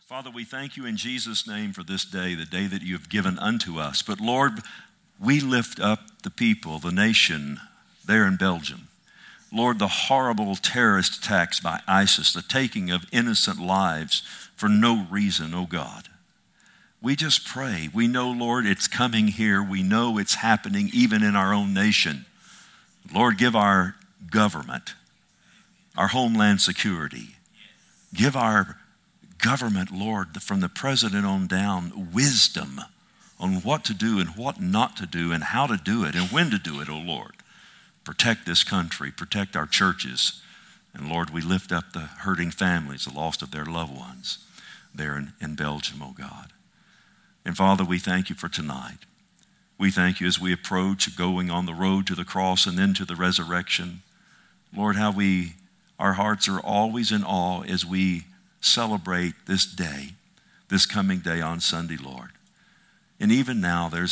Father, we thank you in Jesus' name for this day, the day that you have given unto us. But Lord, we lift up the people, the nation there in Belgium. Lord, the horrible terrorist attacks by ISIS, the taking of innocent lives for no reason, oh God. We just pray. We know, Lord, it's coming here. We know it's happening even in our own nation. Lord, give our government, our homeland security, give our government, Lord, from the president on down, wisdom on what to do and what not to do and how to do it and when to do it, oh Lord. Protect this country, protect our churches. And Lord, we lift up the hurting families, the loss of their loved ones there in Belgium, oh God. And Father, we thank you for tonight. We thank you as we approach going on the road to the cross and then to the resurrection. Lord, how our hearts are always in awe as we celebrate this day, this coming day on Sunday, Lord. And even now, there's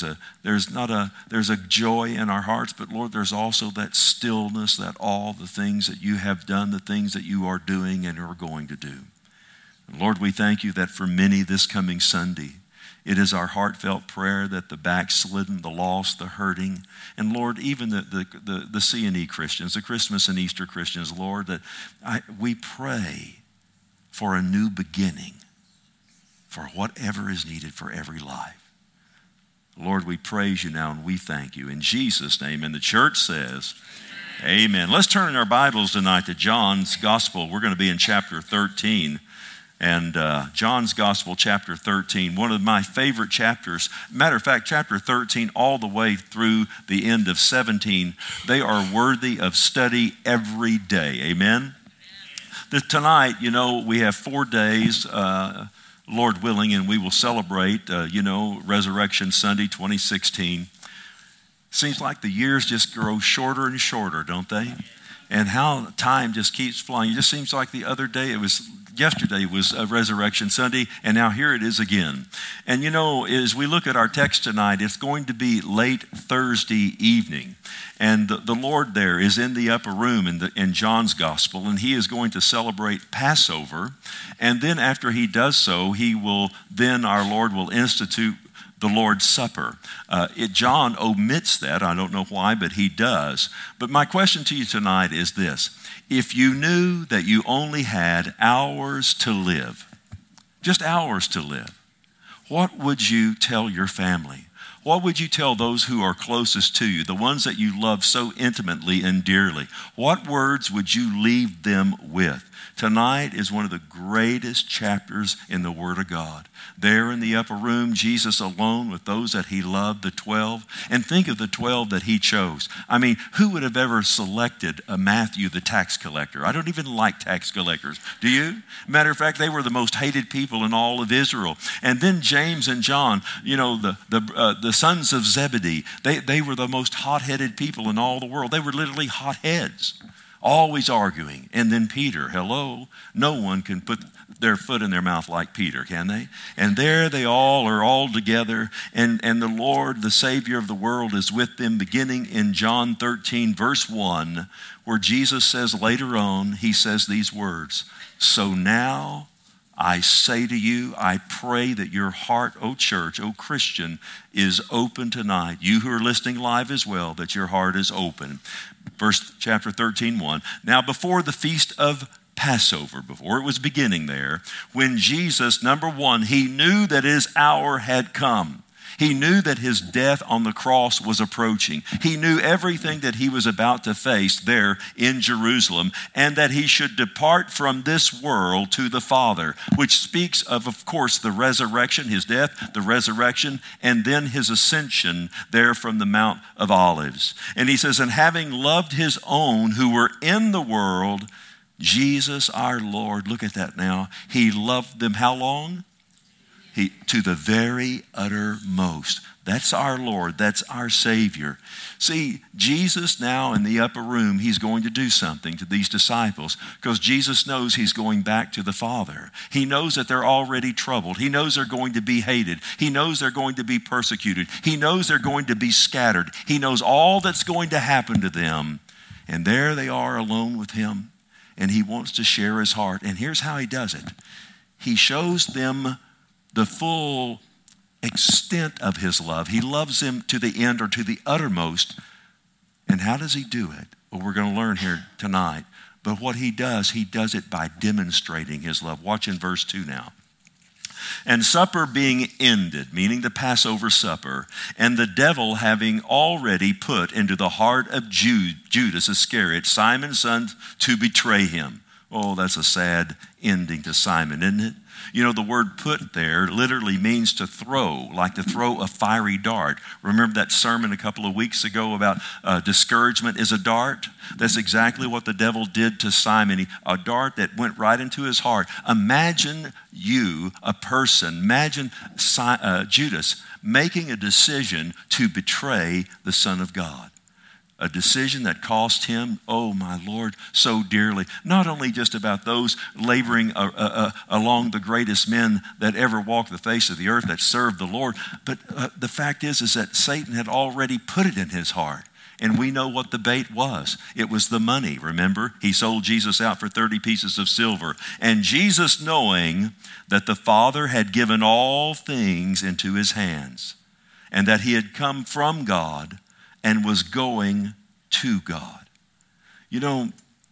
a joy in our hearts, but Lord, there's also that stillness, that all the things that you have done, the things that you are doing and are going to do. And Lord, we thank you that for many this coming Sunday, it is our heartfelt prayer that the backslidden, the lost, the hurting, and Lord, even the C&E Christians, the Christmas and Easter Christians, Lord, that we pray for a new beginning, for whatever is needed for every life. Lord, we praise you now and we thank you. In Jesus' name, and the church says, amen. Let's turn in our Bibles tonight to John's Gospel. We're going to be in chapter 13. And John's Gospel, chapter 13, one of my favorite chapters. Matter of fact, chapter 13 all the way through the end of 17, they are worthy of study every day. Amen? Tonight, we have 4 days, Lord willing, and we will celebrate, Resurrection Sunday 2016. Seems like the years just grow shorter and shorter, don't they? And how time just keeps flying. It just seems like the other day, yesterday was Resurrection Sunday, and now here it is again. And as we look at our text tonight, it's going to be late Thursday evening. And the Lord there is in the upper room in John's Gospel, and he is going to celebrate Passover. And then after he does so, our Lord will institute the Lord's Supper. John omits that. I don't know why, but he does. But my question to you tonight is this. If you knew that you only had hours to live, just hours to live, what would you tell your family? What would you tell those who are closest to you, the ones that you love so intimately and dearly? What words would you leave them with? Tonight is one of the greatest chapters in the Word of God. There in the upper room, Jesus alone with those that he loved, the 12. And think of the 12 that he chose. I mean, who would have ever selected Matthew, the tax collector? I don't even like tax collectors. Do you? Matter of fact, they were the most hated people in all of Israel. And then James and John, the sons of Zebedee, they were the most hot-headed people in all the world. They were literally hotheads, always arguing. And then Peter, hello, no one can put their foot in their mouth like Peter, can they? And there they all are all together, and the Lord, the Savior of the world, is with them, beginning in John 13, verse 1, where Jesus says later on, he says these words, "So now I say to you, I pray that your heart, O church, O Christian, is open tonight. You who are listening live as well, that your heart is open." Chapter 13, 1. Now before the feast of Passover, before it was beginning there, when Jesus, number one, he knew that his hour had come. He knew that his death on the cross was approaching. He knew everything that he was about to face there in Jerusalem, and that he should depart from this world to the Father, which speaks of course, the resurrection, his death, the resurrection, and then his ascension there from the Mount of Olives. And he says, and having loved his own who were in the world, Jesus our Lord, look at that now, he loved them how long? To the very uttermost. That's our Lord. That's our Savior. See, Jesus now in the upper room, he's going to do something to these disciples because Jesus knows he's going back to the Father. He knows that they're already troubled. He knows they're going to be hated. He knows they're going to be persecuted. He knows they're going to be scattered. He knows all that's going to happen to them. And there they are alone with him. And he wants to share his heart. And here's how he does it. he shows them the full extent of his love. He loves them to the end or to the uttermost. And how does he do it? Well, we're going to learn here tonight. But what he does it by demonstrating his love. Watch in verse 2 now. And supper being ended, meaning the Passover supper, and the devil having already put into the heart of Judas Iscariot, Simon's son, to betray him. Oh, that's a sad ending to Simon, isn't it? You know, the word put there literally means to throw, like to throw a fiery dart. Remember that sermon a couple of weeks ago about discouragement is a dart? That's exactly what the devil did to Simon. A dart that went right into his heart. Imagine you, a person, imagine Judas making a decision to betray the Son of God. A decision that cost him, oh my Lord, so dearly. Not only just about those laboring along the greatest men that ever walked the face of the earth that served the Lord, but the fact is that Satan had already put it in his heart. And we know what the bait was. It was the money, remember? He sold Jesus out for 30 pieces of silver. And Jesus, knowing that the Father had given all things into his hands, and that he had come from God, and was going to God. You know,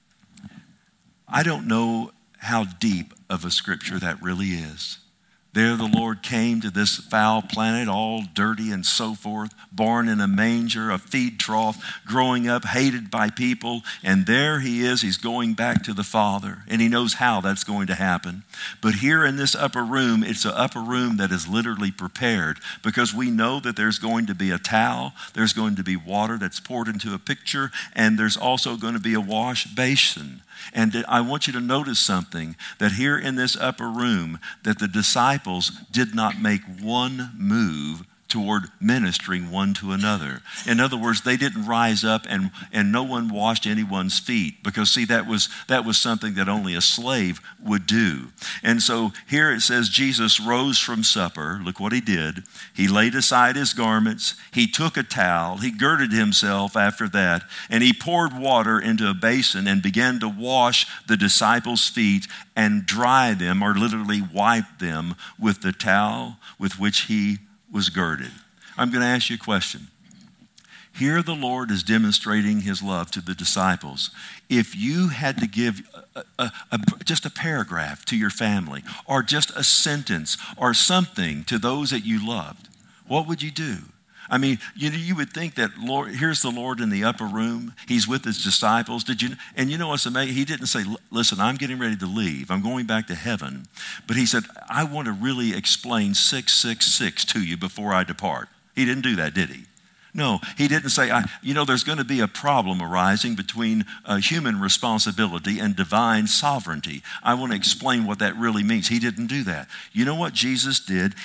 I don't know how deep of a scripture that really is. There the Lord came to this foul planet, all dirty and so forth, born in a manger, a feed trough, growing up, hated by people, and there he is, he's going back to the Father, and he knows how that's going to happen. But here in this upper room, it's an upper room that is literally prepared, because we know that there's going to be a towel, there's going to be water that's poured into a pitcher, and there's also going to be a wash basin. And I want you to notice something, that here in this upper room, that the disciples did not make one move toward ministering one to another. In other words, they didn't rise up and no one washed anyone's feet, because see, that was something that only a slave would do. And so here it says Jesus rose from supper. Look what he did. He laid aside his garments. He took a towel. He girded himself after that, and he poured water into a basin and began to wash the disciples' feet and dry them, or literally wipe them, with the towel with which he was girded. I'm going to ask you a question. Here the Lord is demonstrating his love to the disciples. If you had to give just a paragraph to your family, or just a sentence or something to those that you loved, what would you do? I mean, you would think that, Lord, here's the Lord in the upper room. He's with his disciples. And you know what's amazing? He didn't say, listen, I'm getting ready to leave. I'm going back to heaven. But he said, I want to really explain 666 to you before I depart. He didn't do that, did he? No, he didn't say, there's going to be a problem arising between human responsibility and divine sovereignty. I want to explain what that really means. He didn't do that. You know what Jesus did?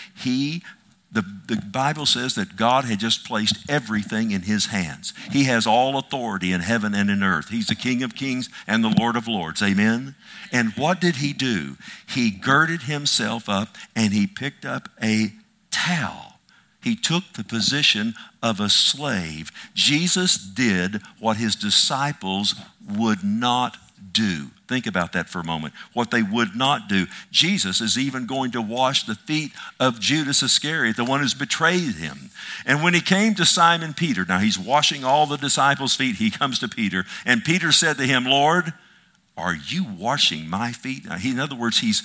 The Bible says that God had just placed everything in his hands. He has all authority in heaven and in earth. He's the King of kings and the Lord of lords. Amen? And what did he do? He girded himself up and he picked up a towel. He took the position of a slave. Jesus did what his disciples would not do. Think about that for a moment. What they would not do. Jesus is even going to wash the feet of Judas Iscariot, the one who's betrayed him. And when he came to Simon Peter, now he's washing all the disciples' feet, he comes to Peter, and Peter said to him, Lord, are you washing my feet? Now, in other words, he's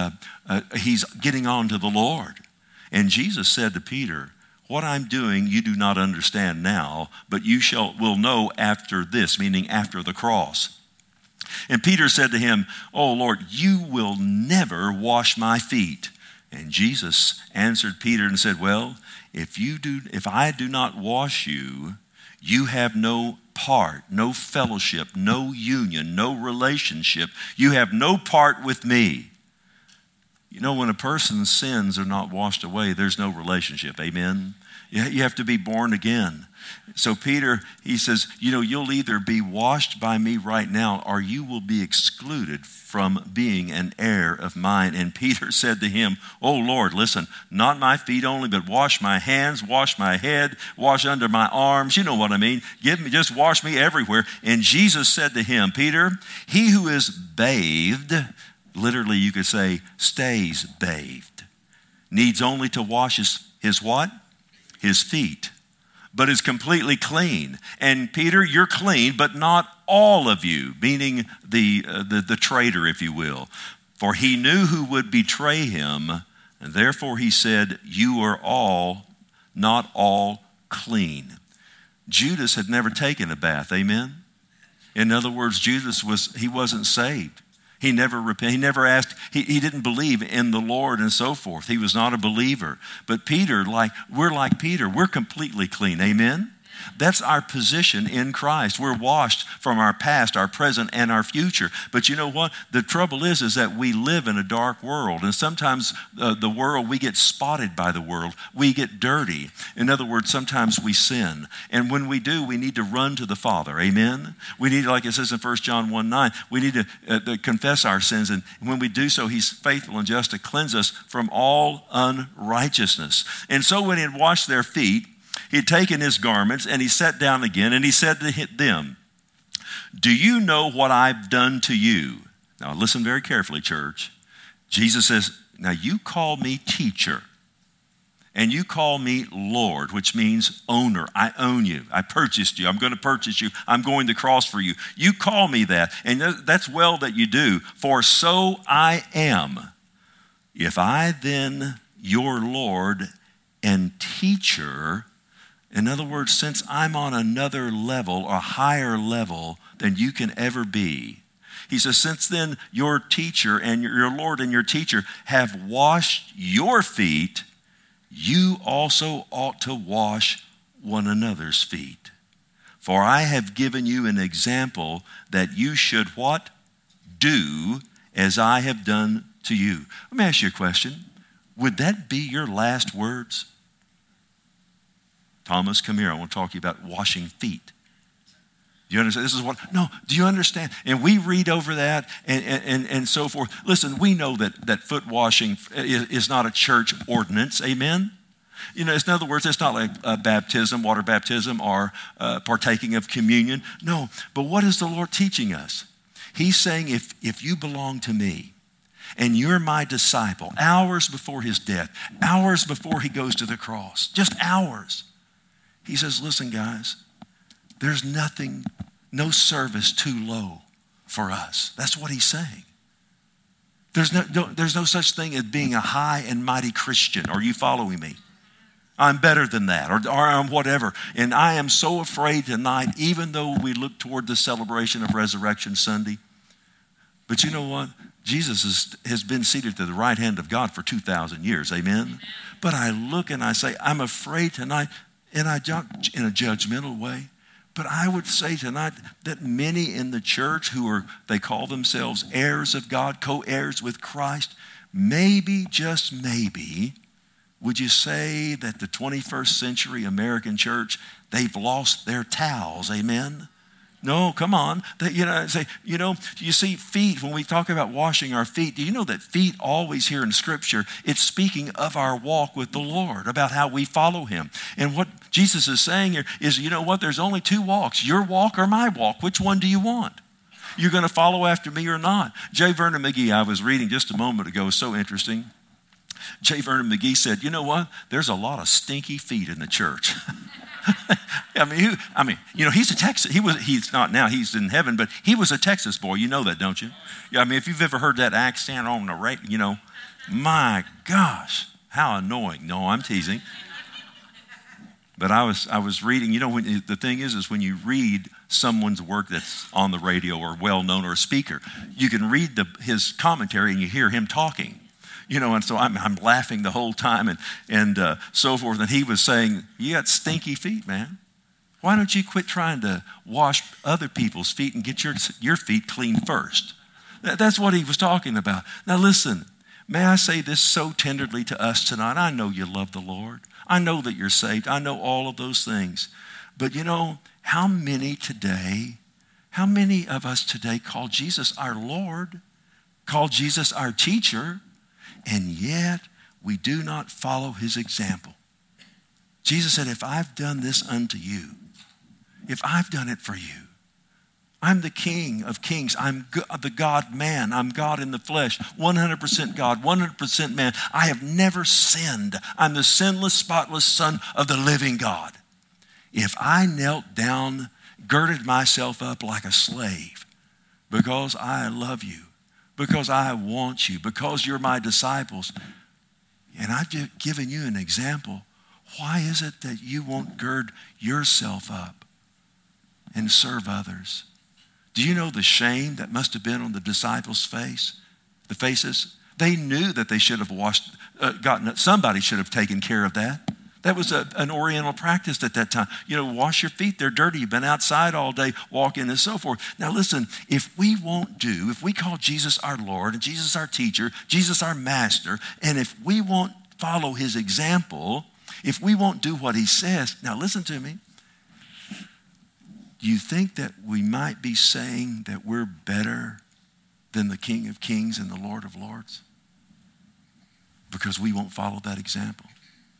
getting on to the Lord. And Jesus said to Peter, what I'm doing you do not understand now, but you will know after this, meaning after the cross. And Peter said to him, oh Lord, you will never wash my feet. And Jesus answered Peter and said, well, if I do not wash you, you have no part, no fellowship, no union, no relationship. You have no part with me. You know, when a person's sins are not washed away, there's no relationship. Amen? You have to be born again. So Peter, he says, you'll either be washed by me right now, or you will be excluded from being an heir of mine. And Peter said to him, oh Lord, listen, not my feet only, but wash my hands, wash my head, wash under my arms. You know what I mean? Just wash me everywhere. And Jesus said to him, Peter, he who is bathed, literally you could say stays bathed, needs only to wash his what? His feet, but is completely clean. And Peter, you're clean, but not all of you, meaning the traitor, if you will. For he knew who would betray him, and therefore he said, you are all, not all clean. Judas had never taken a bath, amen? In other words, Judas wasn't saved. He never repented. He never asked. He didn't believe in the Lord and so forth. He was not a believer. But Peter, we're like Peter. We're completely clean. Amen? That's our position in Christ. We're washed from our past, our present, and our future. But you know what? The trouble is that we live in a dark world. And sometimes the world, we get spotted by the world. We get dirty. In other words, sometimes we sin. And when we do, we need to run to the Father. Amen? We need, like it says in 1 John 1:9, we need to confess our sins. And when we do so, he's faithful and just to cleanse us from all unrighteousness. And so when he had washed their feet, he had taken his garments and he sat down again and he said to them, do you know what I've done to you? Now listen very carefully, church. Jesus says, now you call me teacher and you call me Lord, which means owner. I own you. I purchased you. I'm going to purchase you. I'm going to cross for you. You call me that. And that's well that you do. For so I am. If I then, your Lord and teacher, in other words, since I'm on another level, a higher level than you can ever be, he says, since then your teacher and your Lord and your teacher have washed your feet, you also ought to wash one another's feet. For I have given you an example that you should what? Do as I have done to you. Let me ask you a question. Would that be your last words? Thomas, come here. I want to talk to you about washing feet. Do you understand? This is what, no, do you understand? And we read over that and so forth. Listen, we know that foot washing is not a church ordinance. Amen? You know, in other words, it's not like baptism, water baptism, or partaking of communion. No, but what is the Lord teaching us? He's saying if you belong to me, and you're my disciple, hours before his death, hours before he goes to the cross, just hours. He says, listen, guys, there's nothing, no service too low for us. That's what he's saying. There's no such thing as being a high and mighty Christian. Are you following me? I'm better than that, or I'm whatever. And I am so afraid tonight, even though we look toward the celebration of Resurrection Sunday. But you know what? Jesus has been seated to the right hand of God for 2,000 years. Amen? But I look and I say, I'm afraid tonight, and I don't in a judgmental way, but I would say tonight that many in the church they call themselves heirs of God, co-heirs with Christ, maybe, just maybe, would you say that the 21st century American church, they've lost their towels, amen? No, come on. You see feet, when we talk about washing our feet, do you know that feet always here in Scripture, it's speaking of our walk with the Lord, about how we follow him. And what Jesus is saying here is, you know what, there's only two walks, your walk or my walk. Which one do you want? You're going to follow after me or not? J. Vernon McGee, I was reading just a moment ago, so interesting. J. Vernon McGee said, you know what, there's a lot of stinky feet in the church. He's a Texas. He's not now. He's in heaven, but he was a Texas boy. You know that, don't you? Yeah. I mean, if you've ever heard that accent on the radio, my gosh, how annoying. No, I'm teasing. But I was reading. The thing is when you read someone's work that's on the radio or well known or a speaker, you can read his commentary and you hear him talking. And so I'm laughing the whole time and so forth. And he was saying, you got stinky feet, man. Why don't you quit trying to wash other people's feet and get your feet clean first? That's what he was talking about. Now listen, may I say this so tenderly to us tonight? I know you love the Lord. I know that you're saved. I know all of those things. But how many of us today call Jesus our Lord, call Jesus our teacher, and yet we do not follow his example? Jesus said, if I've done this unto you, if I've done it for you, I'm the King of kings. I'm the God-man. I'm God in the flesh, 100% God, 100% man. I have never sinned. I'm the sinless, spotless Son of the living God. If I knelt down, girded myself up like a slave because I love you, because I want you, because you're my disciples, and I've just given you an example, why is it that you won't gird yourself up and serve others? Do you know the shame that must have been on the disciples' faces? They knew that they should have somebody should have taken care of that. That was an Oriental practice at that time. Wash your feet, they're dirty. You've been outside all day walking and so forth. Now listen, if we call Jesus our Lord and Jesus our teacher, Jesus our master, and if we won't follow his example, if we won't do what he says, now listen to me. Do you think that we might be saying that we're better than the King of Kings and the Lord of Lords? Because we won't follow that example.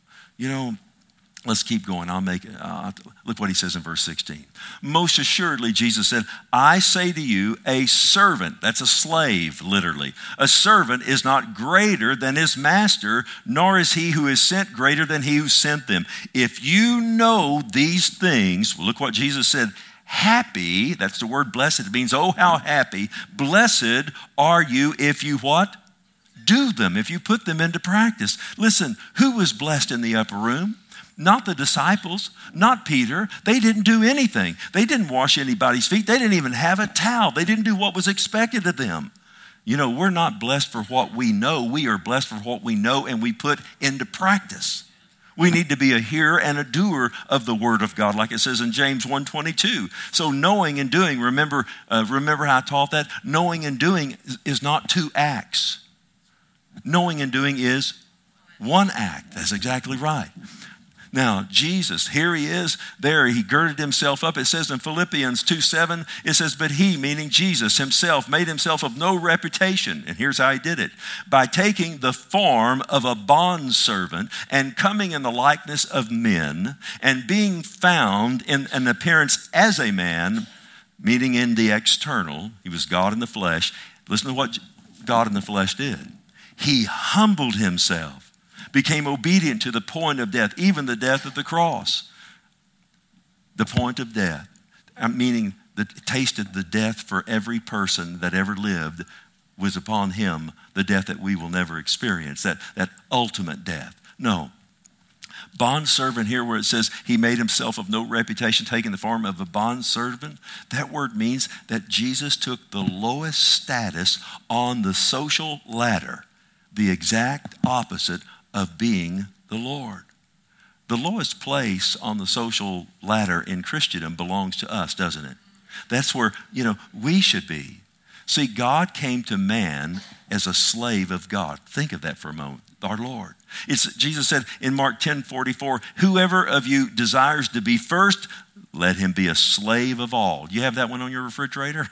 Let's keep going. Look what he says in verse 16. Most assuredly, Jesus said, I say to you, a servant, that's a slave, literally. A servant is not greater than his master, nor is he who is sent greater than he who sent them. If you know these things, look what Jesus said, happy, that's the word blessed. It means, oh, how happy. Blessed are you if you what? Do them, if you put them into practice. Listen, who was blessed in the upper room? Not the disciples, not Peter. They didn't do anything. They didn't wash anybody's feet. They didn't even have a towel. They didn't do what was expected of them. We're not blessed for what we know. We are blessed for what we know and we put into practice. We need to be a hearer and a doer of the word of God, like it says in James 1:22. So knowing and doing, remember how I taught that? Knowing and doing is not two acts. Knowing and doing is one act. That's exactly right. Now, Jesus, here he is, there he girded himself up. It says in Philippians 2:7, it says, but he, meaning Jesus himself, made himself of no reputation. And here's how he did it. By taking the form of a bondservant and coming in the likeness of men and being found in an appearance as a man, meaning in the external, he was God in the flesh. Listen to what God in the flesh did. He humbled himself, became obedient to the point of death, even the death of the cross. The point of death, meaning that tasted the death for every person that ever lived, was upon him the death that we will never experience, that ultimate death. No. Bondservant here where it says he made himself of no reputation, taking the form of a bondservant, that word means that Jesus took the lowest status on the social ladder, the exact opposite of being the Lord. The lowest place on the social ladder in Christendom belongs to us, doesn't it? That's where, we should be. See, God came to man as a slave of God. Think of that for a moment, our Lord. Jesus said in Mark 10:44, whoever of you desires to be first, let him be a slave of all. Do you have that one on your refrigerator?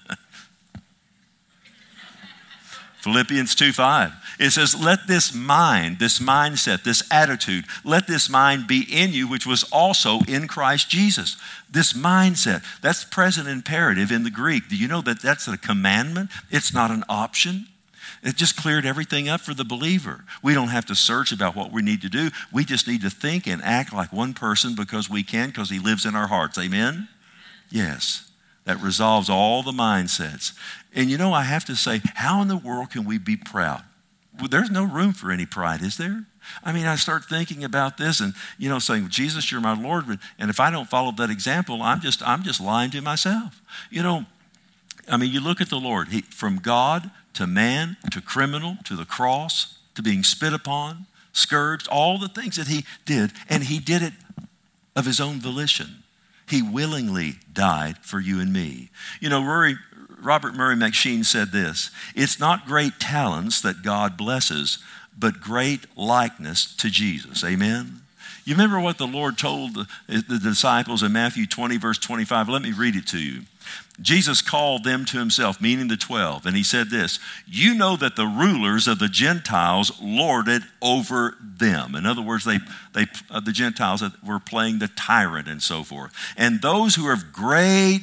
Philippians 2:5. It says, let this mind, this mindset, this attitude, let this mind be in you, which was also in Christ Jesus. This mindset, that's present imperative in the Greek. Do you know that that's a commandment? It's not an option. It just cleared everything up for the believer. We don't have to search about what we need to do. We just need to think and act like one person because we can, because he lives in our hearts. Amen? Yes. That resolves all the mindsets. And I have to say, how in the world can we be proud? Well, there's no room for any pride, is there? I start thinking about this and, saying, Jesus, you're my Lord. And if I don't follow that example, I'm just lying to myself. You look at the Lord. From God to man, to criminal, to the cross, to being spit upon, scourged, all the things that he did. And he did it of his own volition. He willingly died for you and me. Robert Murray McSheen said this, it's not great talents that God blesses, but great likeness to Jesus. Amen? You remember what the Lord told the disciples in Matthew 20, verse 25? Let me read it to you. Jesus called them to himself, meaning the 12, and he said this, you know that the rulers of the Gentiles lord it over them. In other words, the Gentiles were playing the tyrant and so forth. And those who have great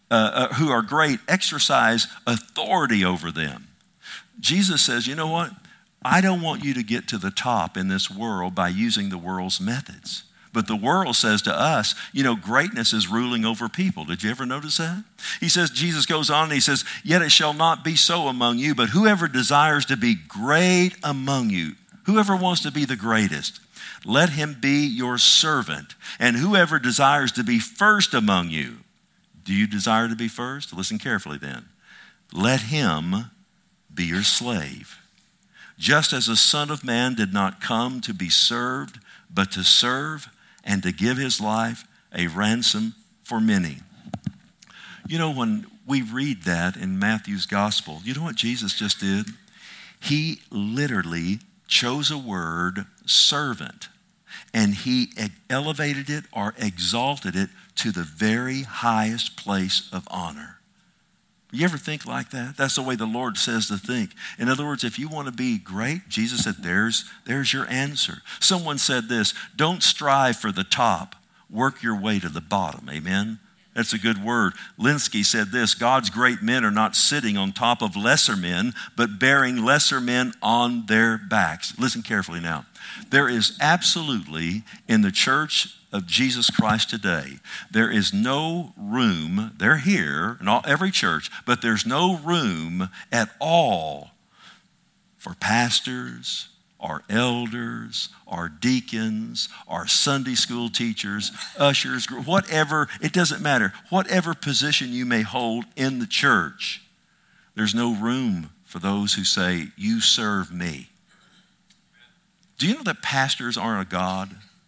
who are great exercise authority over them. Jesus says, you know what? I don't want you to get to the top in this world by using the world's methods. But the world says to us, greatness is ruling over people. Did you ever notice that? He says, Jesus goes on and he says, yet it shall not be so among you, but whoever desires to be great among you, whoever wants to be the greatest, let him be your servant. And whoever desires to be first among you, do you desire to be first? Listen carefully then. Let him be your slave. Just as the Son of Man did not come to be served, but to serve and to give his life a ransom for many. When we read that in Matthew's gospel, you know what Jesus just did? He literally chose a word, servant, and he elevated it or exalted it to the very highest place of honor. You ever think like that? That's the way the Lord says to think. In other words, if you want to be great, Jesus said, there's your answer. Someone said this, don't strive for the top, work your way to the bottom. Amen? That's a good word. Linsky said this, God's great men are not sitting on top of lesser men, but bearing lesser men on their backs. Listen carefully now. There is absolutely, in the church of Jesus Christ today, there is no room, they're here in every church, but there's no room at all for pastors, our elders, our deacons, our Sunday school teachers, ushers, whatever, it doesn't matter. Whatever position you may hold in the church, there's no room for those who say, you serve me. Do you know that pastors aren't a God?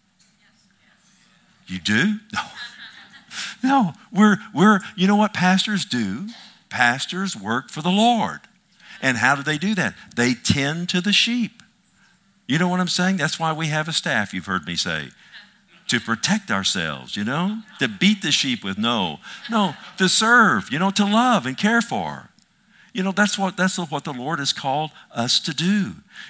You do? No. We're you know what pastors do? Pastors work for the Lord. And how do they do that? They tend to the sheep. You know what I'm saying? That's why we have a staff, you've heard me say. To protect ourselves, to beat the sheep with no, to serve, to love and care for. That's what the Lord has called us to do.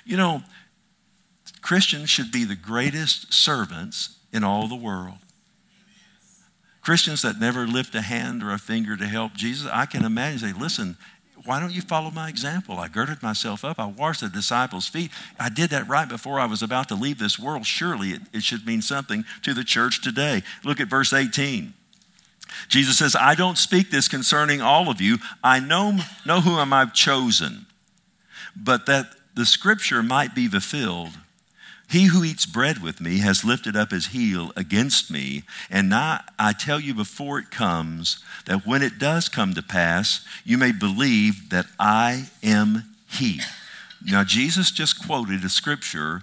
Christians should be the greatest servants in all the world. Christians that never lift a hand or a finger to help Jesus, I can imagine say, listen, why don't you follow my example? I girded myself up. I washed the disciples' feet. I did that right before I was about to leave this world. Surely it should mean something to the church today. Look at verse 18. Jesus says, I don't speak this concerning all of you. I know whom I've chosen, but that the scripture might be fulfilled. He who eats bread with me has lifted up his heel against me, and now I tell you before it comes, that when it does come to pass, you may believe that I am he. Now, Jesus just quoted a scripture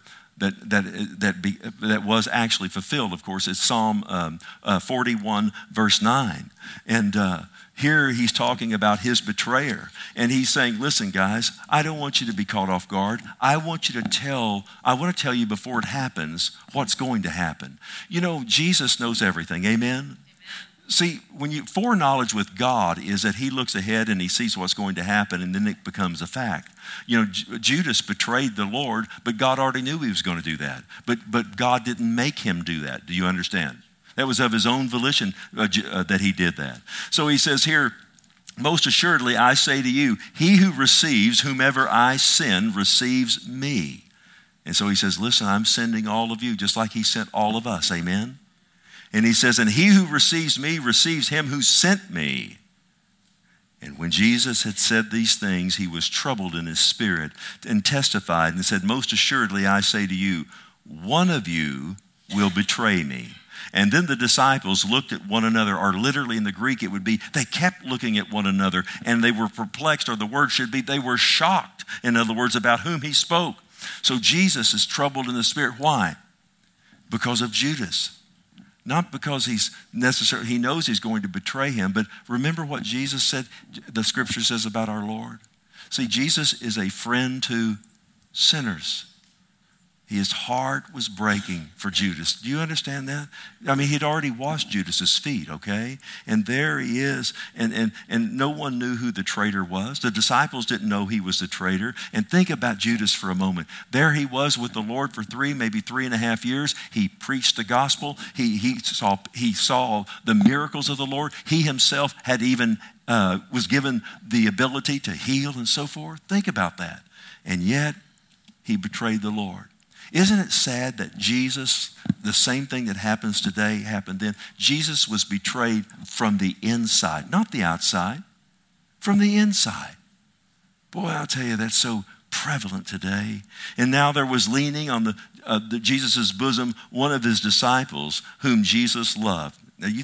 that was actually fulfilled. Of course, it's Psalm 41, verse 9. And here he's talking about his betrayer. And he's saying, listen, guys, I don't want you to be caught off guard. I want to tell you before it happens what's going to happen. Jesus knows everything. Amen? See, foreknowledge with God is that he looks ahead and he sees what's going to happen, and then it becomes a fact. Judas betrayed the Lord, but God already knew he was going to do that. But God didn't make him do that. Do you understand? That was of his own volition that he did that. So he says here, most assuredly I say to you, he who receives whomever I send receives me. And so he says, listen, I'm sending all of you just like he sent all of us. Amen? And he says, and he who receives me receives him who sent me. And when Jesus had said these things, he was troubled in his spirit and testified and said, most assuredly I say to you, one of you will betray me. And then the disciples looked at one another, or literally in the Greek it would be, they kept looking at one another and they were perplexed, or the word should be, they were shocked, in other words, about whom he spoke. So Jesus is troubled in the spirit. Why? Because of Judas. Not because he knows he's going to betray him, but remember what Jesus said, the scripture says about our Lord. See, Jesus is a friend to sinners. His heart was breaking for Judas. Do you understand that? I mean, he'd already washed Judas's feet, okay? And there he is, and no one knew who the traitor was. The disciples didn't know he was the traitor. And think about Judas for a moment. There he was with the Lord for 3, maybe 3.5 years. He preached the gospel. He saw the miracles of the Lord. He himself had even was given the ability to heal and so forth. Think about that. And yet, he betrayed the Lord. Isn't it sad that Jesus, the same thing that happens today, happened then? Jesus was betrayed from the inside, not the outside, from the inside. Boy, I'll tell you, that's so prevalent today. And now there was leaning on Jesus' bosom one of his disciples whom Jesus loved.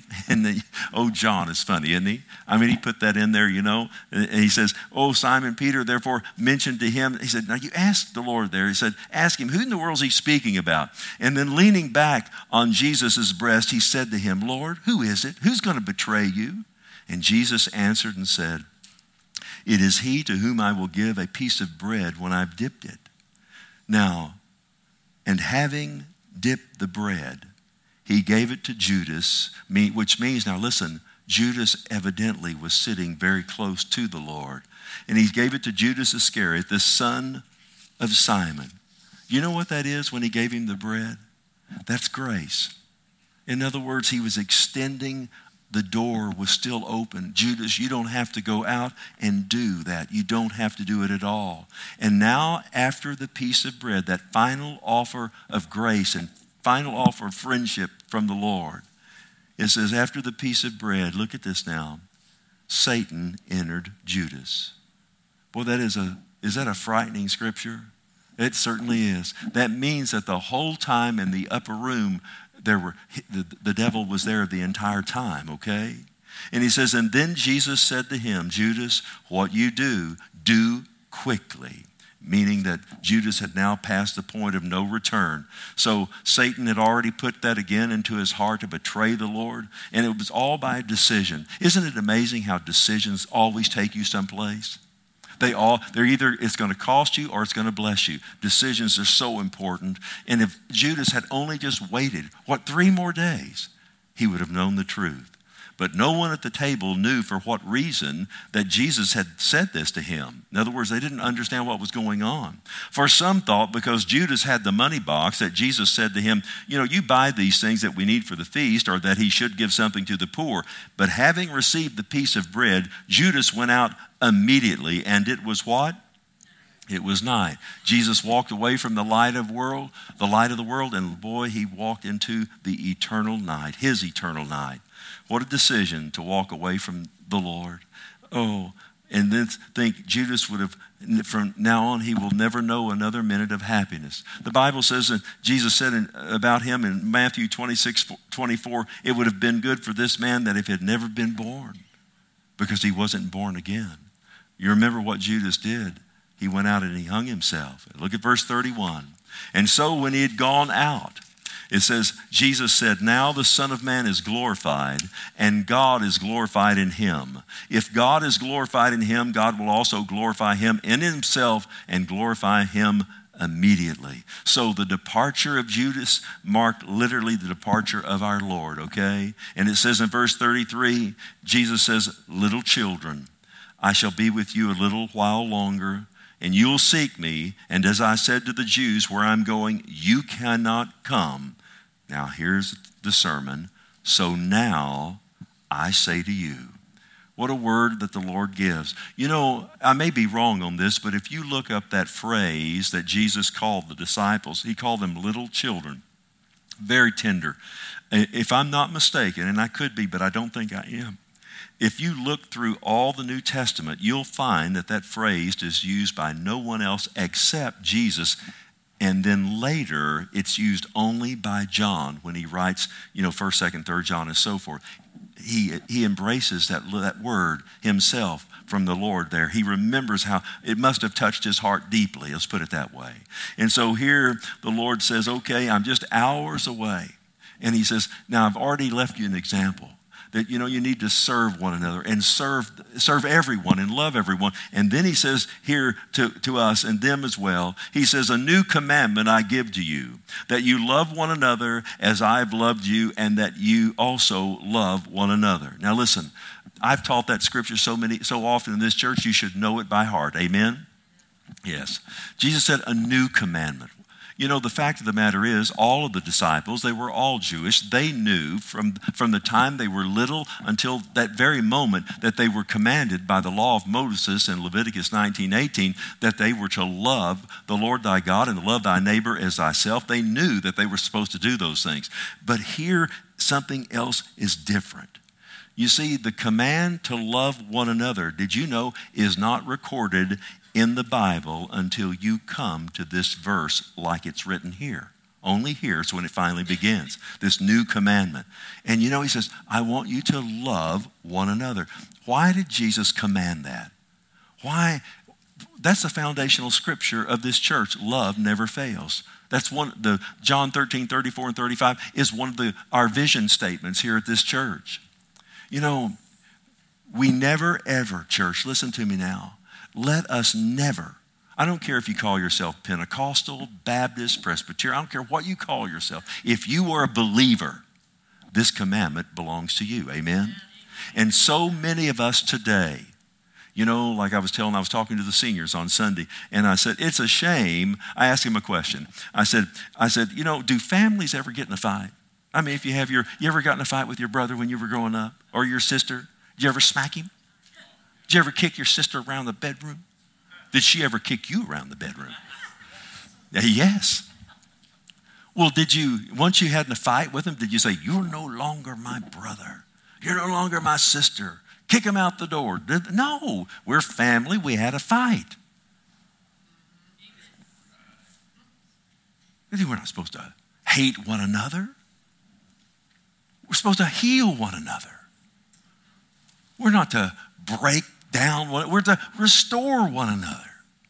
Now John is funny, isn't he? I mean, he put that in there, and he says, "Oh, Simon Peter, therefore mentioned to him." He said, "Now you ask the Lord there." He said, "Ask him, who in the world is he speaking about?" And then leaning back on Jesus' breast, he said to him, "Lord, who is it? Who's going to betray you?" And Jesus answered and said, "It is he to whom I will give a piece of bread when I've dipped it." Now, and having dipped the bread, he gave it to Judas, which means, now listen, Judas evidently was sitting very close to the Lord. And he gave it to Judas Iscariot, the son of Simon. You know what that is when he gave him the bread? That's grace. In other words, he was extending, the door was still open. Judas, you don't have to go out and do that. You don't have to do it at all. And now, after the piece of bread, that final offer of grace and final offer of friendship from the Lord, it says, after the piece of bread, look at this now, Satan entered Judas. Boy, is that a frightening scripture? It certainly is. That means that the whole time in the upper room, the devil was there the entire time, okay? And he says, and then Jesus said to him, "Judas, what you do quickly." Meaning that Judas had now passed the point of no return. So Satan had already put that again into his heart to betray the Lord. And it was all by decision. Isn't it amazing how decisions always take you someplace? They're either, it's going to cost you or it's going to bless you. Decisions are so important. And if Judas had only just waited, 3 more days, he would have known the truth. But no one at the table knew for what reason that Jesus had said this to him. In other words, they didn't understand what was going on. For some thought because Judas had the money box that Jesus said to him, you buy these things that we need for the feast, or that he should give something to the poor. But having received the piece of bread, Judas went out immediately, and it was what? It was night. Jesus walked away from the light of the world, and boy, he walked into the eternal night, his eternal night. What a decision to walk away from the Lord. Oh, and then think Judas would have, from now on, he will never know another minute of happiness. The Bible says, and Jesus said about him in Matthew 26:24, it would have been good for this man that if he had never been born, because he wasn't born again. You remember what Judas did? He went out and he hung himself. Look at verse 31. And so when he had gone out, it says, Jesus said, "Now the Son of Man is glorified, and God is glorified in him. If God is glorified in him, God will also glorify him in himself and glorify him immediately." So the departure of Judas marked literally the departure of our Lord, okay? And it says in verse 33, Jesus says, "Little children, I shall be with you a little while longer, and you'll seek me. And as I said to the Jews, where I'm going, you cannot come." Now here's the sermon. "So now I say to you." What a word that the Lord gives. I may be wrong on this, but if you look up that phrase that Jesus called the disciples, he called them little children. Very tender. If I'm not mistaken, and I could be, but I don't think I am, if you look through all the New Testament, you'll find that phrase is used by no one else except Jesus. And then later, it's used only by John when he writes, 1st, 2nd, 3rd John and so forth. He embraces that word himself from the Lord there. He remembers how it must have touched his heart deeply, let's put it that way. And so here the Lord says, okay, I'm just hours away. And he says, now I've already left you an example. that, you need to serve one another and serve everyone and love everyone. And then he says here to us and them as well, he says, a new commandment I give to you, that you love one another as I've loved you, and that you also love one another. Now listen, I've taught that scripture so often in this church, you should know it by heart. Amen? Yes. Jesus said a new commandment. The fact of the matter is, all of the disciples, they were all Jewish. They knew from the time they were little until that very moment that they were commanded by the law of Moses in Leviticus 19:18 that they were to love the Lord thy God and love thy neighbor as thyself. They knew that they were supposed to do those things. But here, something else is different. You see, the command to love one another, did you know, is not recorded in the Bible until you come to this verse like it's written here. Only here is when it finally begins, this new commandment. And he says, I want you to love one another. Why did Jesus command that? Why? That's the foundational scripture of this church. Love never fails. That's the John 13:34 and 35 is one of our vision statements here at this church. We never ever, church, listen to me now, let us never, I don't care if you call yourself Pentecostal, Baptist, Presbyterian, I don't care what you call yourself. If you are a believer, this commandment belongs to you. Amen? And so many of us today, like I was talking to the seniors on Sunday, and I said, it's a shame. I asked him a question. I said, do families ever get in a fight? I mean, if you ever got in a fight with your brother when you were growing up, or your sister? Did you ever smack him? Did you ever kick your sister around the bedroom? Did she ever kick you around the bedroom? Yes. Well, once you had a fight with him, did you say, you're no longer my brother. You're no longer my sister. Kick him out the door. No, we're family. We had a fight. We're not supposed to hate one another. We're supposed to heal one another. We're not to break down we're to restore one another.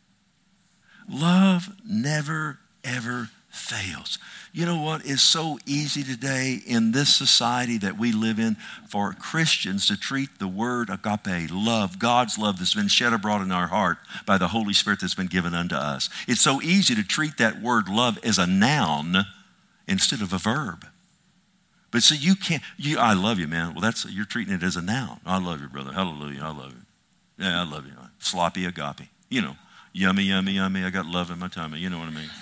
Love never, ever fails. You know what is so easy today in this society that we live in for Christians to treat the word agape, love, God's love that's been shed abroad in our heart by the Holy Spirit that's been given unto us. It's so easy to treat that word love as a noun instead of a verb. But see, you can't, I love you, man. Well, you're treating it as a noun. I love you, brother. Hallelujah. I love you. Yeah, I love you. Sloppy agape. Yummy, yummy, yummy. I got love in my tummy. You know what I mean?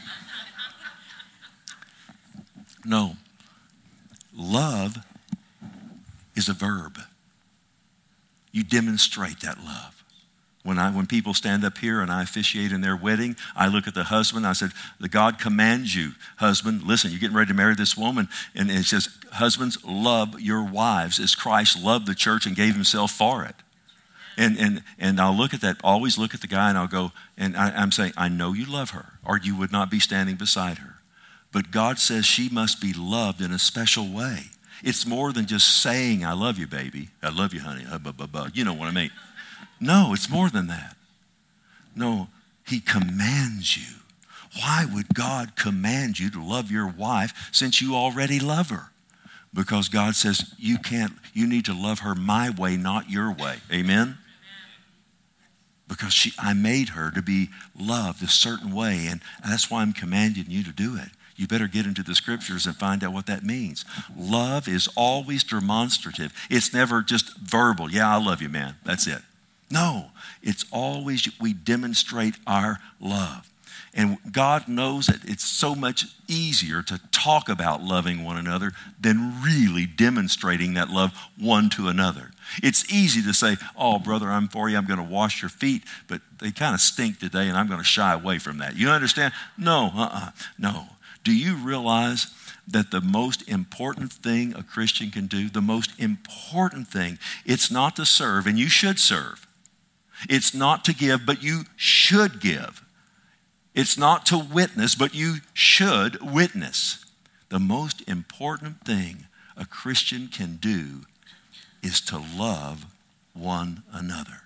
No. Love is a verb. You demonstrate that love. When people stand up here and I officiate in their wedding, I look at the husband. I said, the God commands you, husband, listen, you're getting ready to marry this woman. And it says, husbands, love your wives as Christ loved the church and gave himself for it. And I'll look at that, always look at the guy and I'll go, and I'm saying, I know you love her or you would not be standing beside her. But God says she must be loved in a special way. It's more than just saying, I love you, baby. I love you, honey. You know what I mean. No, it's more than that. No, he commands you. Why would God command you to love your wife since you already love her? Because God says you need to love her my way, not your way. Amen? Because I made her to be loved a certain way, and that's why I'm commanding you to do it. You better get into the scriptures and find out what that means. Love is always demonstrative. It's never just verbal. Yeah, I love you, man. That's it. No, it's always we demonstrate our love. And God knows that it's so much easier to talk about loving one another than really demonstrating that love one to another. It's easy to say, oh, brother, I'm for you. I'm going to wash your feet, but they kind of stink today, and I'm going to shy away from that. You understand? No. Do you realize that the most important thing a Christian can do, the most important thing, it's not to serve, and you should serve. It's not to give, but you should give. It's not to witness, but you should witness. The most important thing a Christian can do is to love one another.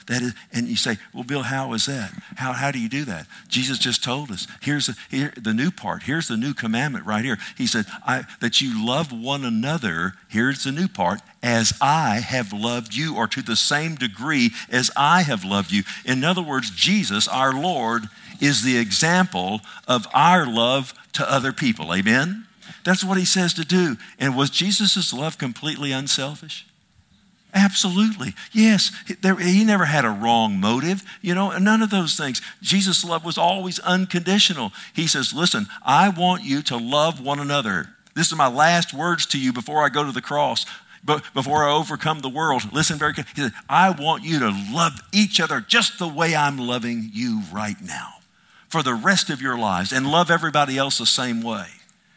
That is, and you say, well, Bill, how is that? How do you do that? Jesus just told us. Here's the new part. Here's the new commandment right here. He said, that you love one another, here's the new part, as I have loved you, or to the same degree as I have loved you. In other words, Jesus, our Lord, is the example of our love to other people. Amen? That's what he says to do. And was Jesus' love completely unselfish? Absolutely. Yes. He never had a wrong motive. None of those things. Jesus' love was always unconditional. He says, listen, I want you to love one another. This is my last words to you before I go to the cross, but before I overcome the world. Listen very carefully. He said, I want you to love each other just the way I'm loving you right now for the rest of your lives, and love everybody else the same way.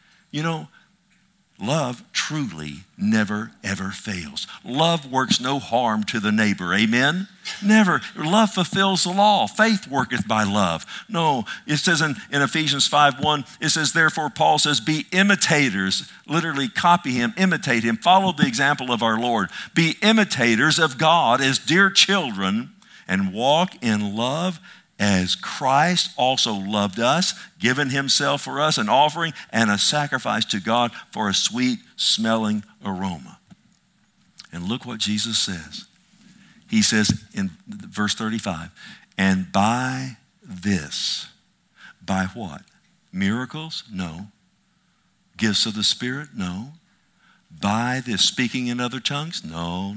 Love truly never, ever fails. Love works no harm to the neighbor. Amen? Never. Love fulfills the law. Faith worketh by love. No, it says in Ephesians 5:1, it says, therefore, Paul says, be imitators. Literally copy him, imitate him, follow the example of our Lord. Be imitators of God as dear children, and walk in love as Christ also loved us, given himself for us, an offering and a sacrifice to God for a sweet-smelling aroma. And look what Jesus says. He says in verse 35, and by this, by what? Miracles? No. Gifts of the Spirit? No. By this, speaking in other tongues? No.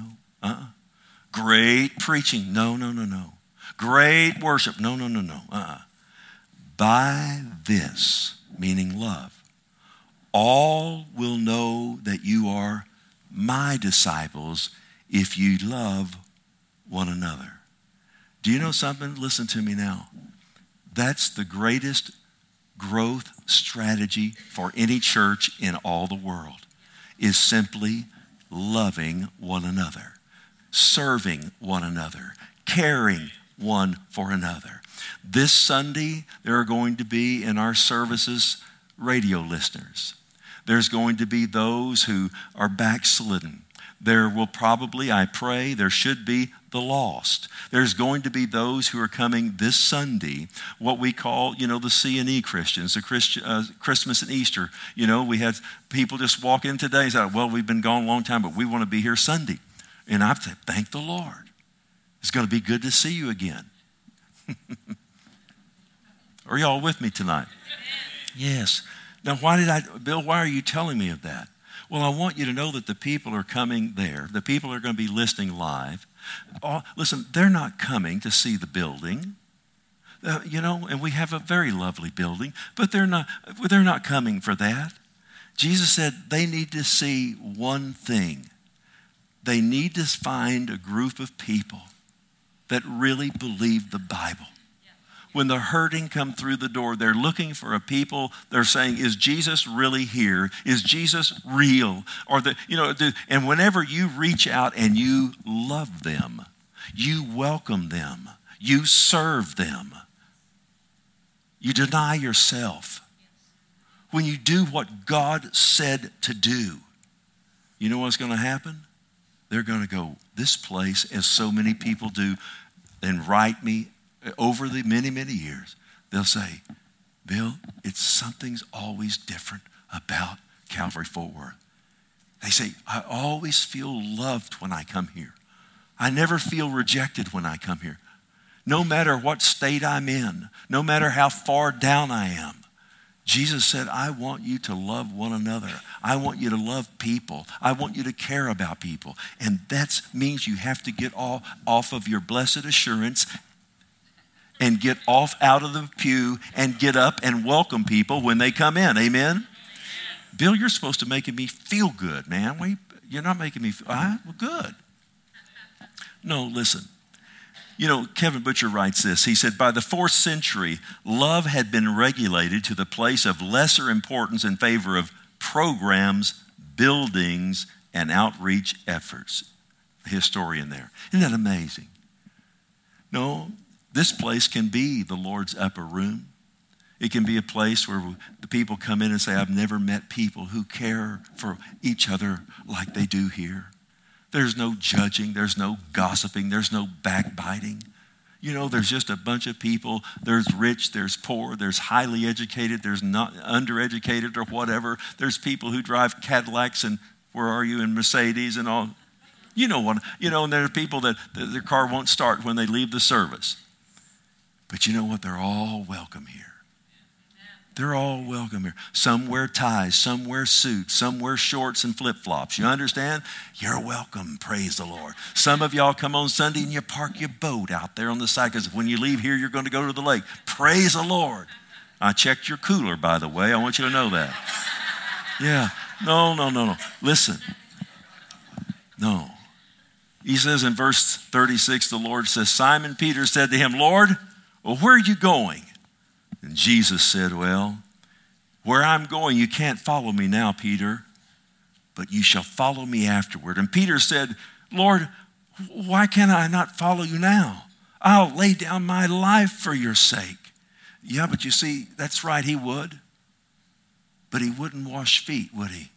Great preaching? No. Great worship? No. By this, meaning love, all will know that you are my disciples if you love one another. Do you know something? Listen to me now. That's the greatest growth strategy for any church in all the world, is simply loving one another, serving one another, caring one for another. This Sunday, there are going to be in our services radio listeners. There's going to be those who are backslidden. There will probably, I pray, there should be the lost. There's going to be those who are coming this Sunday, what we call, the C&E Christians, the Christmas and Easter. We had people just walk in today and say, well, we've been gone a long time, but we want to be here Sunday. And I've said, thank the Lord. It's going to be good to see you again. Are y'all with me tonight? Yes. Now, Bill, why are you telling me of that? Well, I want you to know that the people are coming there. The people are going to be listening live. Listen, they're not coming to see the building, and we have a very lovely building, but they're not coming for that. Jesus said they need to see one thing. They need to find a group of people that really believe the Bible. When the hurting come through the door, they're looking for a people. They're saying, is Jesus really here? Is Jesus real? And whenever you reach out and you love them, you welcome them, you serve them, you deny yourself. When you do what God said to do, you know what's going to happen? They're going to go, this place, as so many people do, and write me over the many, many years. They'll say, Bill, something's always different about Calvary Fort Worth. They say, I always feel loved when I come here. I never feel rejected when I come here. No matter what state I'm in, no matter how far down I am, Jesus said, I want you to love one another. I want you to love people. I want you to care about people. And that means you have to get off of your blessed assurance and get off out of the pew and get up and welcome people when they come in. Amen? Bill, you're supposed to make me feel good, man. You're not making me feel good. No, listen. Kevin Butcher writes this. He said, by the 4th century, love had been regulated to the place of lesser importance in favor of programs, buildings, and outreach efforts. The historian there. Isn't that amazing? No, this place can be the Lord's upper room. It can be a place where the people come in and say, I've never met people who care for each other like they do here. There's no judging. There's no gossiping. There's no backbiting. You know, there's just a bunch of people. There's rich, there's poor, there's highly educated, there's not undereducated or whatever. There's people who drive Cadillacs and, where are you, in Mercedes and all. You know what, and there are people that their car won't start when they leave the service. But you know what? They're all welcome here. They're all welcome here. Some wear ties, some wear suits, some wear shorts and flip-flops. You understand? You're welcome, praise the Lord. Some of y'all come on Sunday and you park your boat out there on the side because when you leave here, you're going to go to the lake. Praise the Lord. I checked your cooler, by the way. I want you to know that. Yeah. No. Listen. No. He says in verse 36, the Lord says, Simon Peter said to him, Lord, well, where are you going? And Jesus said, well, where I'm going, you can't follow me now, Peter, but you shall follow me afterward. And Peter said, Lord, why can I not follow you now? I'll lay down my life for your sake. Yeah, but you see, that's right, he would. But he wouldn't wash feet, would he?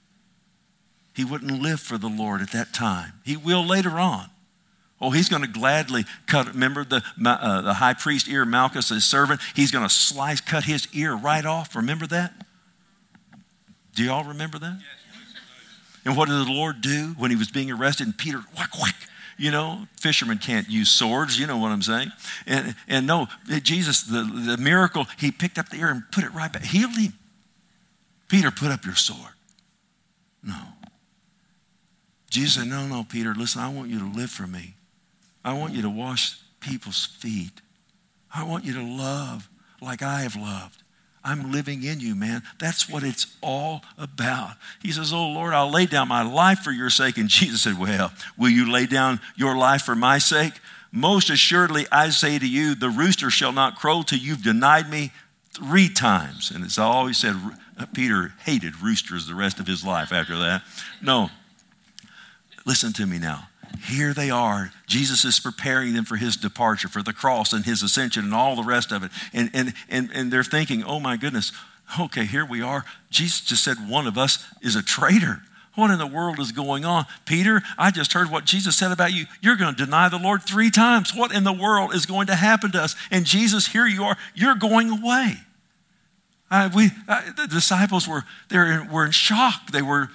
He wouldn't live for the Lord at that time. He will later on. Oh, he's going to gladly cut, remember the high priest ear, Malchus, his servant? He's going to cut his ear right off. Remember that? Do you all remember that? Yes. And what did the Lord do when he was being arrested? And Peter, whack. You know, fishermen can't use swords. You know what I'm saying? And no, Jesus, the miracle, he picked up the ear and put it right back. Healed him. Peter, put up your sword. No. Jesus said, no, Peter, listen, I want you to live for me. I want you to wash people's feet. I want you to love like I have loved. I'm living in you, man. That's what it's all about. He says, oh, Lord, I'll lay down my life for your sake. And Jesus said, well, will you lay down your life for my sake? Most assuredly, I say to you, the rooster shall not crow till you've denied me 3 times. And it's always said, Peter hated roosters the rest of his life after that. No. Listen to me now. Here they are. Jesus is preparing them for his departure, for the cross and his ascension and all the rest of it. And they're thinking, oh my goodness, okay, here we are. Jesus just said one of us is a traitor. What in the world is going on? Peter, I just heard what Jesus said about you. You're going to deny the Lord 3 times. What in the world is going to happen to us? And Jesus, here you are. You're going away. The disciples were in shock. They were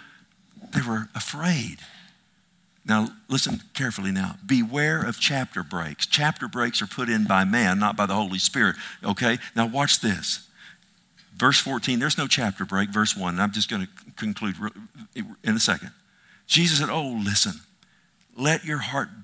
afraid. Now, listen carefully now. Beware of chapter breaks. Chapter breaks are put in by man, not by the Holy Spirit, okay? Now, watch this. Verse 14, there's no chapter break. Verse 1, and I'm just going to conclude in a second. Jesus said, oh, listen, let not your heart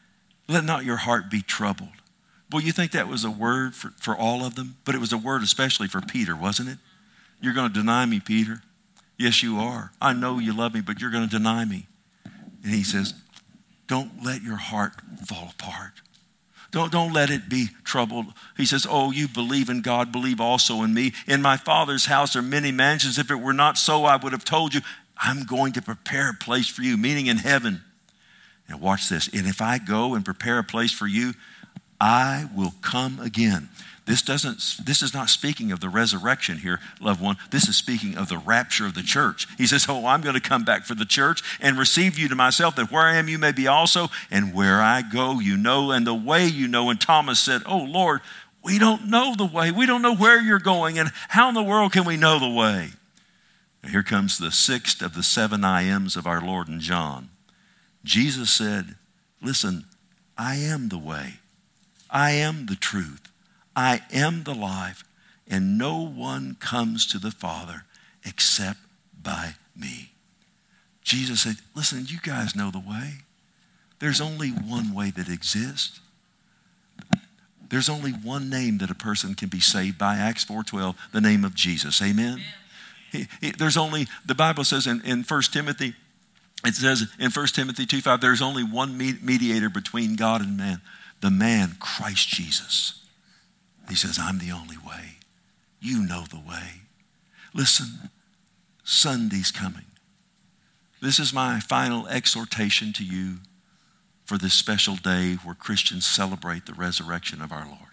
be troubled. Well, you think that was a word for all of them? But it was a word especially for Peter, wasn't it? You're going to deny me, Peter. Yes, you are. I know you love me, but you're going to deny me. And he says, don't let your heart fall apart. Don't let it be troubled. He says, oh, you believe in God, believe also in me. In my Father's house are many mansions. If it were not so, I would have told you, I'm going to prepare a place for you, meaning in heaven. And watch this. And if I go and prepare a place for you, I will come again. This is not speaking of the resurrection here, loved one. This is speaking of the rapture of the church. He says, oh, I'm going to come back for the church and receive you to myself, that where I am you may be also, and where I go you know, and the way you know. And Thomas said, oh, Lord, we don't know the way. We don't know where you're going, and how in the world can we know the way? And here comes the 6th of the 7 I ams of our Lord and John. Jesus said, listen, I am the way. I am the truth. I am the life, and no one comes to the Father except by me. Jesus said, listen, you guys know the way. There's only one way that exists. There's only one name that a person can be saved by, Acts 4:12, the name of Jesus. Amen? There's only, the Bible says in 1 Timothy, it says in 1 Timothy 2:5, there's only one mediator between God and man, the man Christ Jesus. He says, I'm the only way. You know the way. Listen, Sunday's coming. This is my final exhortation to you for this special day where Christians celebrate the resurrection of our Lord.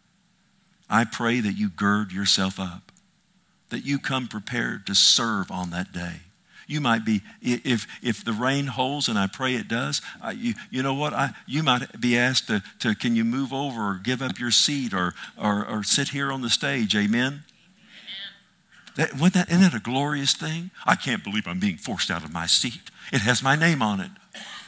I pray that you gird yourself up, that you come prepared to serve on that day. You might be, if the rain holds, and I pray it does, you know what? You might be asked to can you move over or give up your seat or sit here on the stage, amen? Isn't that a glorious thing? I can't believe I'm being forced out of my seat. It has my name on it.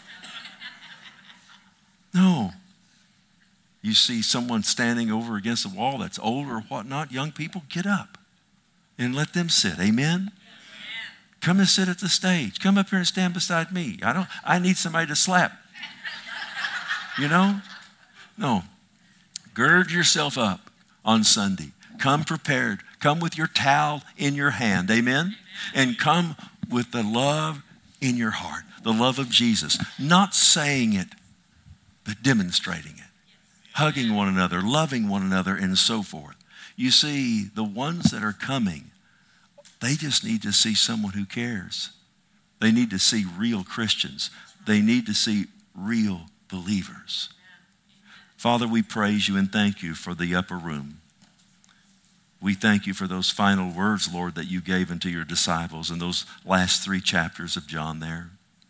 No. You see someone standing over against the wall that's old or whatnot, young people, get up and let them sit. Amen? Come and sit at the stage. Come up here and stand beside me. I need somebody to slap. You know? No. Gird yourself up on Sunday. Come prepared. Come with your towel in your hand. Amen? And come with the love in your heart. The love of Jesus. Not saying it, but demonstrating it. Hugging one another, loving one another, and so forth. You see, the ones that are coming, they just need to see someone who cares. They need to see real Christians. They need to see real believers. Father, we praise you and thank you for the upper room. We thank you for those final words, Lord, that you gave unto your disciples in those last 3 chapters of John there.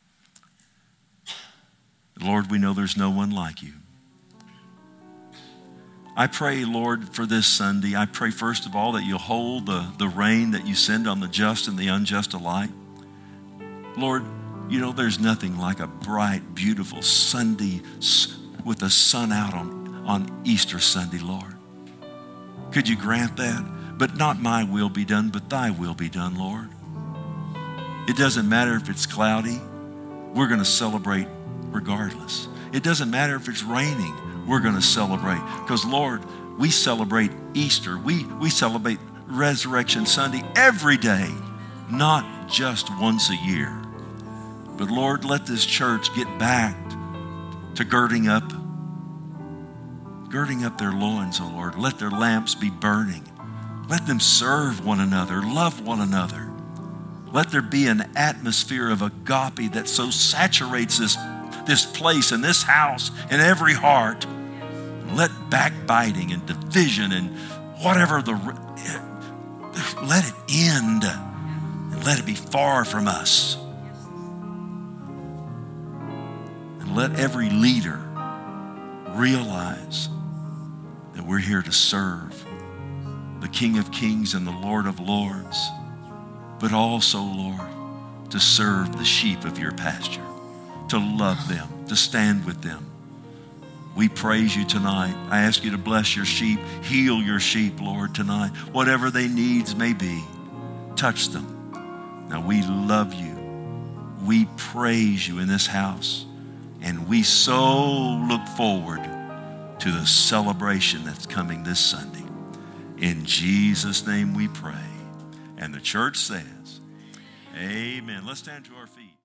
Lord, we know there's no one like you. I pray, Lord, for this Sunday, I pray first of all that you'll hold the rain that you send on the just and the unjust alike. Lord, you know there's nothing like a bright, beautiful Sunday with the sun out on Easter Sunday, Lord. Could you grant that? But not my will be done, but thy will be done, Lord. It doesn't matter if it's cloudy. We're going to celebrate regardless. It doesn't matter if it's raining. We're going to celebrate. Because, Lord, we celebrate Easter. We celebrate Resurrection Sunday every day, not just once a year. But, Lord, let this church get back to girding up their loins, oh Lord. Let their lamps be burning. Let them serve one another, love one another. Let there be an atmosphere of agape that so saturates this place and this house and every heart. Let backbiting and division and whatever let it end and let it be far from us. And let every leader realize that we're here to serve the King of Kings and the Lord of Lords, but also, Lord, to serve the sheep of your pasture, to love them, to stand with them. We praise you tonight. I ask you to bless your sheep, heal your sheep, Lord, tonight. Whatever their needs may be, touch them. Now, we love you. We praise you in this house, and we so look forward to the celebration that's coming this Sunday. In Jesus' name we pray. And the church says, amen. Let's stand to our feet.